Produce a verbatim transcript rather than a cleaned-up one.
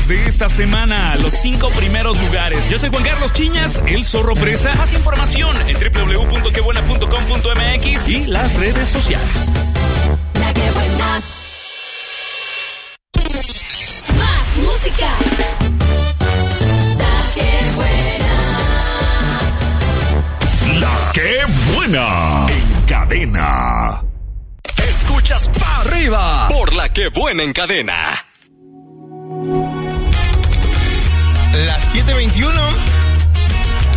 de esta semana, los cinco primeros lugares. Yo soy Juan Carlos Chiñas, el Zorro Presa. Más información en doble u doble u doble u punto que buena punto com punto m x y las redes sociales. La que buena. Más música. La que buena. La que buena. En cadena. Escuchas pa' arriba por La que buena en cadena. Las siete veintiuno